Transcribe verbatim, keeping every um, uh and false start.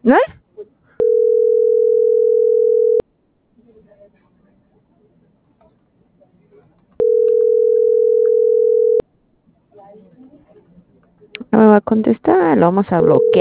¿No? No me va a contestar, lo vamos a bloquear.